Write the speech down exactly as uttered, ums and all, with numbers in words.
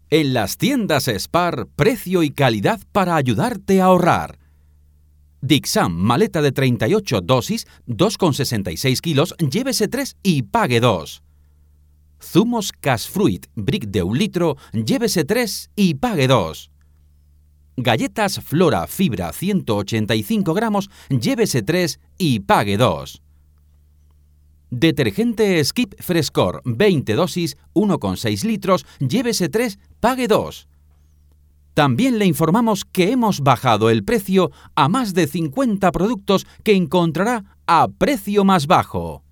En las tiendas Spar, precio y calidad para ayudarte a ahorrar. Dixam, maleta de treinta y ocho dosis, dos coma sesenta y seis kilos, llévese tres y pague dos. Zumos Casfruit, brick de un litro, llévese tres y pague dos. Galletas Flora Fibra ciento ochenta y cinco gramos, llévese tres y pague dos. Detergente Skip Frescor, veinte dosis, uno coma seis litros, llévese tres, pague dos. También le informamos que hemos bajado el precio a más de cincuenta productos que encontrará a precio más bajo.